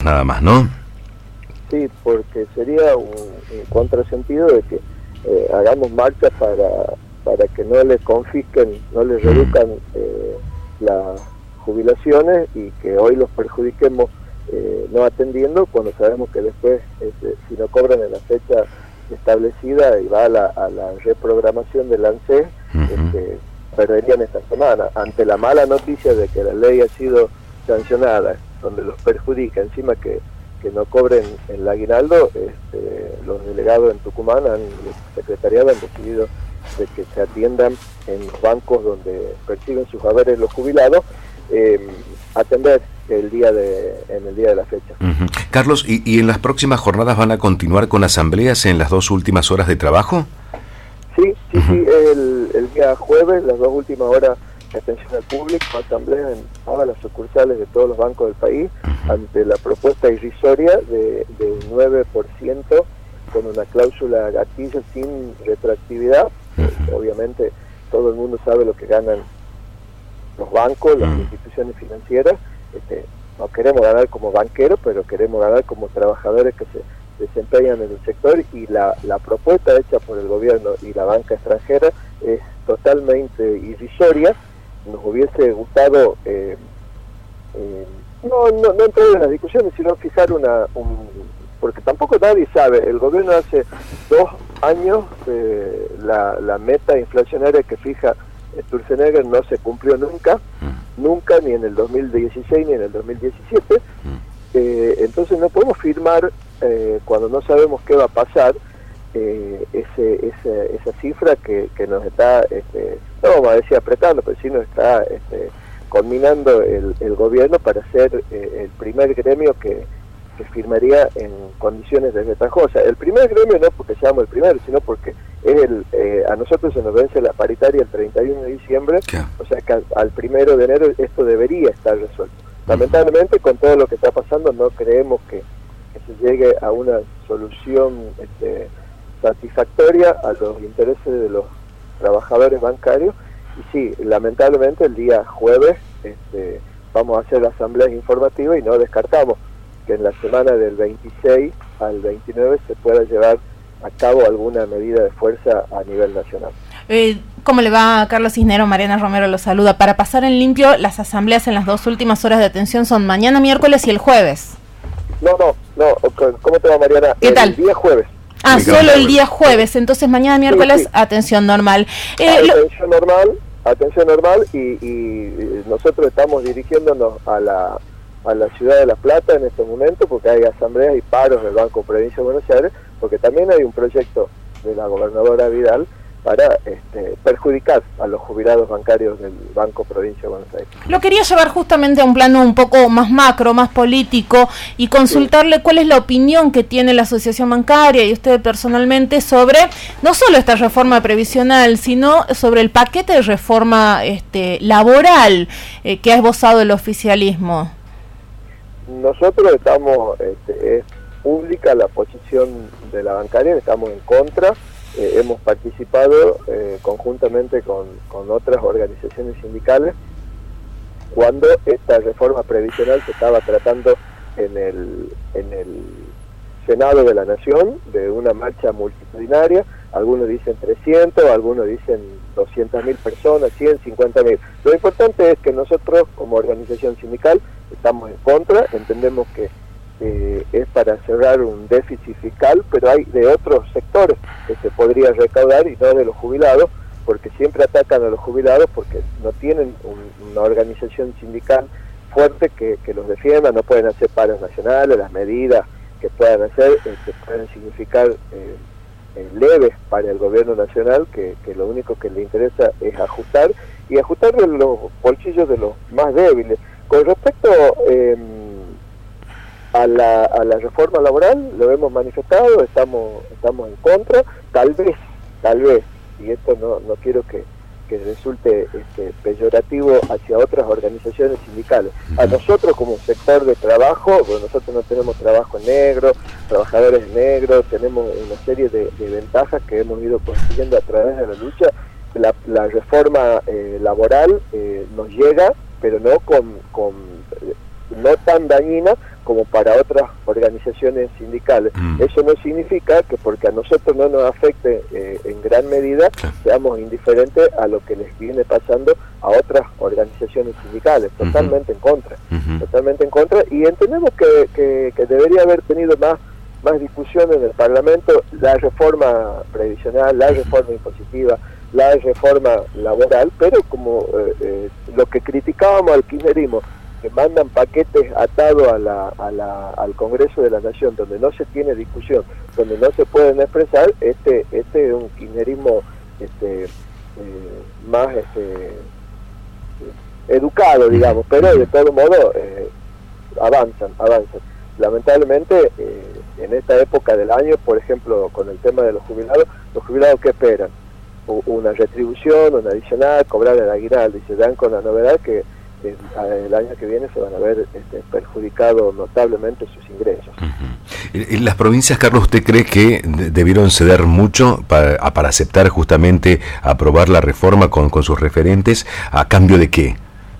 nada más, ¿no? Sí, porque sería un contrasentido de que hagamos marcha para que no les confisquen, no les reduzcan las jubilaciones y que hoy los perjudiquemos no atendiendo, cuando sabemos que después, si no cobran en la fecha establecida y va a la reprogramación del ANSES, perderían esta semana. Ante la mala noticia de que la ley ha sido sancionada, donde los perjudica, encima que no cobren el aguinaldo, los delegados en Tucumán, el secretariado han decidido de que se atiendan en los bancos donde perciben sus haberes los jubilados, atender en el día de la fecha. Carlos, ¿y en las próximas jornadas van a continuar con asambleas en las 2 últimas horas de trabajo? Sí, el día jueves, las 2 últimas horas de atención al público, asamblea en todas las sucursales de todos los bancos del país, ante la propuesta irrisoria de un 9% con una cláusula gatillo sin retroactividad. Obviamente todo el mundo sabe lo que ganan los bancos, las instituciones financieras. No queremos ganar como banqueros, pero queremos ganar como trabajadores que se desempeñan en el sector, y la propuesta hecha por el gobierno y la banca extranjera es totalmente irrisoria. Nos hubiese gustado no entrar en las discusiones, sino fijar porque tampoco nadie sabe. El gobierno hace 2 años la meta inflacionaria que fija Sturzenegger no se cumplió nunca, ni en el 2016 ni en el 2017. Entonces no podemos firmar cuando no sabemos qué va a pasar esa cifra que nos está, no vamos a decir apretando, pero sí nos está culminando el gobierno para ser el primer gremio que firmaría en condiciones desventajosas. El primer gremio no porque seamos el primero, sino porque es a nosotros se nos vence la paritaria el 31 de diciembre, o sea que al 1 de enero esto debería estar resuelto. Lamentablemente, con todo lo que está pasando, no creemos que se llegue a una solución satisfactoria a los intereses de los trabajadores bancarios. Y sí, lamentablemente el día jueves vamos a hacer asambleas informativas y no descartamos que en la semana del 26 al 29 se pueda llevar a cabo alguna medida de fuerza a nivel nacional. ¿Cómo le va, Carlos Cisneros? Mariana Romero lo saluda. Para pasar en limpio, las asambleas en las 2 últimas horas de atención son mañana miércoles y el jueves. No, ¿cómo te va, Mariana? ¿Qué tal? El día jueves. Solo el día jueves, entonces mañana miércoles, sí. Atención normal. Atención normal y nosotros estamos dirigiéndonos a la ciudad de La Plata en este momento, porque hay asambleas y paros del Banco Provincia de Buenos Aires, porque también hay un proyecto de la gobernadora Vidal para perjudicar a los jubilados bancarios del Banco Provincia de Buenos Aires. Lo quería llevar justamente a un plano un poco más macro, más político, y consultarle cuál es la opinión que tiene la Asociación Bancaria y usted personalmente sobre no solo esta reforma previsional, sino sobre el paquete de reforma laboral que ha esbozado el oficialismo. Nosotros estamos, es pública la posición de la bancaria, estamos en contra. Hemos participado conjuntamente con otras organizaciones sindicales cuando esta reforma previsional se estaba tratando en el Senado de la Nación, de una marcha multitudinaria. Algunos dicen 300, algunos dicen 200.000 personas, 150.000. Lo importante es que nosotros como organización sindical estamos en contra, entendemos que es para cerrar un déficit fiscal, pero hay de otros sectores que se podría recaudar y no de los jubilados, porque siempre atacan a los jubilados porque no tienen una organización sindical fuerte que los defienda, no pueden hacer paros nacionales, las medidas que puedan hacer que pueden significar leves para el gobierno nacional, que lo único que le interesa es ajustar de los bolsillos de los más débiles. Con respecto a la reforma laboral, lo hemos manifestado, estamos en contra, tal vez, y esto no quiero que resulte peyorativo hacia otras organizaciones sindicales. A nosotros como sector de trabajo, bueno, nosotros no tenemos trabajo en negro, trabajadores negros, tenemos una serie de ventajas que hemos ido consiguiendo a través de la lucha. La reforma laboral nos llega, pero no no tan dañina como para otras organizaciones sindicales. Eso no significa que porque a nosotros no nos afecte en gran medida, seamos indiferentes a lo que les viene pasando a otras organizaciones sindicales. Totalmente en contra, totalmente en contra, y entendemos que debería haber tenido más discusión en el Parlamento, la reforma previsional, la reforma impositiva, la reforma laboral, pero como lo que criticábamos al kirchnerismo, que mandan paquetes atados al Congreso de la Nación, donde no se tiene discusión, donde no se pueden expresar, este es un kirchnerismo más educado, digamos, pero de todo modo avanzan. Lamentablemente, en esta época del año, por ejemplo, con el tema de los jubilados ¿qué esperan? Una retribución, una adicional, cobrar el aguinaldo, y se dan con la novedad que el año que viene se van a ver perjudicado notablemente sus ingresos. En las provincias, Carlos, ¿usted cree que debieron ceder mucho para aceptar justamente aprobar la reforma con sus referentes? ¿A cambio de qué?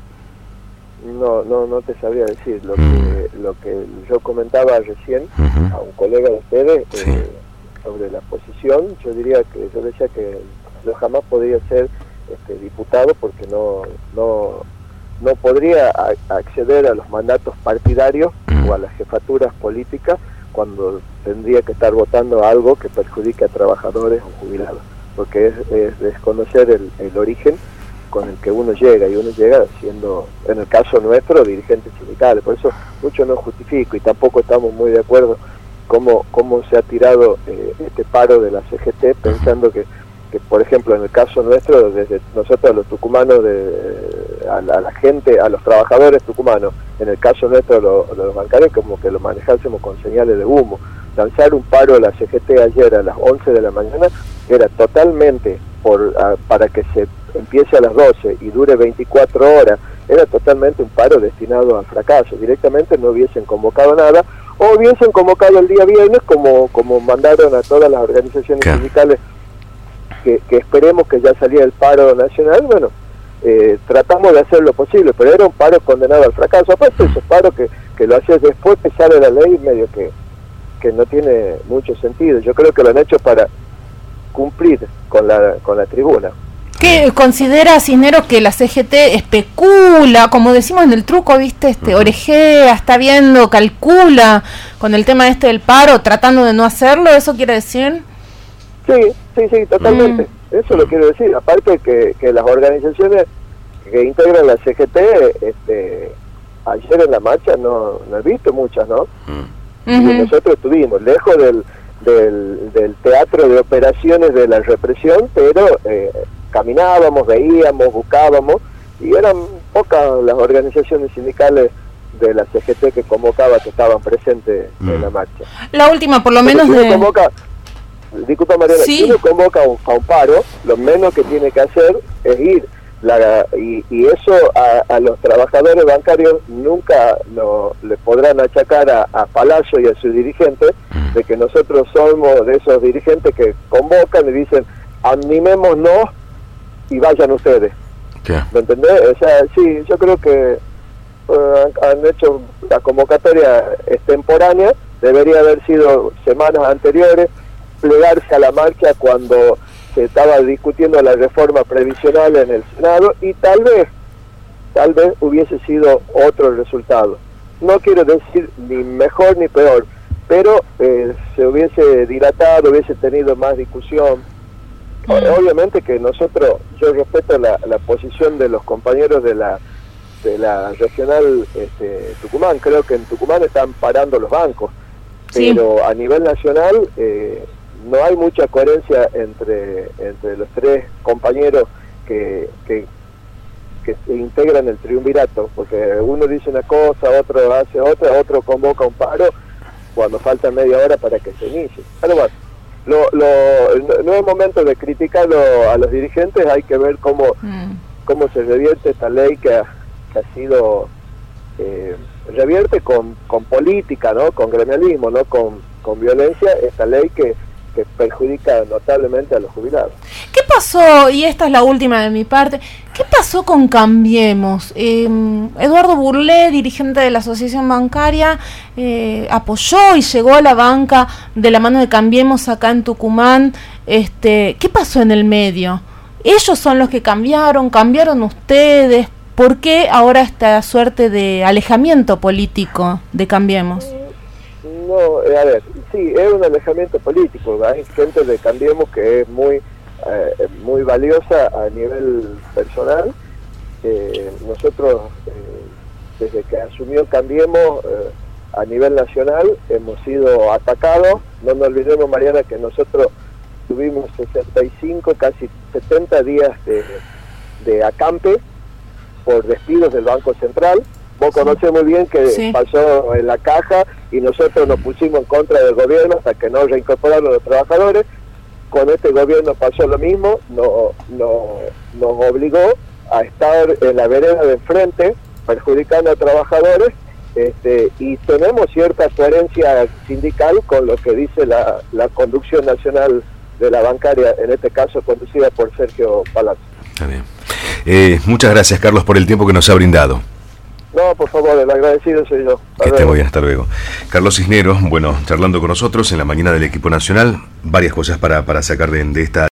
No te sabría decir. Lo que yo comentaba recién a un colega de ustedes sobre la posición, yo decía que yo jamás podría ser diputado porque no podría acceder a los mandatos partidarios o a las jefaturas políticas cuando tendría que estar votando algo que perjudique a trabajadores o jubilados, porque es desconocer el origen con el que uno llega, y uno llega siendo, en el caso nuestro, dirigentes sindicales. Por eso mucho no justifico, y tampoco estamos muy de acuerdo cómo se ha tirado este paro de la CGT, pensando que por ejemplo en el caso nuestro, desde nosotros los tucumanos, a la gente, a los trabajadores tucumanos, en el caso nuestro los bancarios, como que lo manejásemos con señales de humo. Lanzar un paro de la CGT ayer a las 11 de la mañana era totalmente para que se empiece a las 12 y dure 24 horas, era totalmente un paro destinado al fracaso. Directamente no hubiesen convocado nada, o hubiesen convocado el día viernes como mandaron a todas las organizaciones sindicales que esperemos que ya salía el paro nacional. Bueno, tratamos de hacer lo posible, pero era un paro condenado al fracaso. Aparte esos paros que lo hacías después que sale la ley, medio que no tiene mucho sentido. Yo creo que lo han hecho para cumplir con la tribuna. ¿Qué considera Cisneros que la CGT especula, como decimos en el truco, viste, orejea, está viendo, calcula con el tema del paro, tratando de no hacerlo? ¿Eso quiere decir? Sí, totalmente. Eso lo quiero decir. Aparte que las organizaciones que integran la CGT, ayer en la marcha no he visto muchas, ¿no? Y nosotros estuvimos lejos del teatro de operaciones de la represión, pero caminábamos, veíamos, buscábamos, y eran pocas las organizaciones sindicales de la CGT que convocaba, que estaban presentes en la marcha. La última, por lo menos disculpa Mariana, si uno convoca a un paro, lo menos que tiene que hacer es ir. Y eso a los trabajadores bancarios nunca le podrán achacar a Palacio y a sus dirigentes de que nosotros somos de esos dirigentes que convocan y dicen animémonos y vayan ustedes. ¿Me entendés? O sea, sí, yo creo que han hecho la convocatoria extemporánea, debería haber sido semanas anteriores, plegarse a la marcha cuando se estaba discutiendo la reforma previsional en el Senado, y tal vez hubiese sido otro resultado. No quiero decir ni mejor ni peor, pero se hubiese dilatado, hubiese tenido más discusión. Obviamente que yo respeto la posición de los compañeros de la regional Tucumán. Creo que en Tucumán están parando los bancos, pero a nivel nacional no hay mucha coherencia entre los tres compañeros que se integran el triunvirato, porque uno dice una cosa, otro hace otra, otro convoca un paro cuando falta media hora para que se inicie. Pero bueno, no es momento de criticarlo a los dirigentes, hay que ver cómo se revierte esta ley que ha sido revierte con política, ¿no? Con gremialismo, no con violencia, esta ley que perjudica notablemente a los jubilados. ¿Qué pasó? Y esta es la última de mi parte. ¿Qué pasó con Cambiemos? Eduardo Burlé, dirigente de la Asociación Bancaria, apoyó y llegó a la banca de la mano de Cambiemos acá en Tucumán. ¿Qué pasó en el medio? ¿Ellos son los que cambiaron ustedes? ¿Por qué ahora esta suerte de alejamiento político de Cambiemos? No, a ver, sí, es un alejamiento político. Hay gente de Cambiemos que es muy valiosa a nivel personal. Nosotros, desde que asumió Cambiemos a nivel nacional, hemos sido atacados. No nos olvidemos, Mariana, que nosotros tuvimos 65, casi 70 días de acampe por despidos del Banco Central. Vos conocés muy bien que pasó en la Caja y nosotros nos pusimos en contra del gobierno hasta que no reincorporaron a los trabajadores. Con este gobierno pasó lo mismo, nos obligó a estar en la vereda de enfrente, perjudicando a trabajadores, y tenemos cierta coherencia sindical con lo que dice la conducción nacional de la bancaria, en este caso conducida por Sergio Palazzo. Está bien. Muchas gracias, Carlos, por el tiempo que nos ha brindado. No, por favor, el agradecido soy yo. Que esté muy bien, hasta luego. Carlos Cisneros, bueno, charlando con nosotros en la mañana del equipo nacional, varias cosas para sacar de esta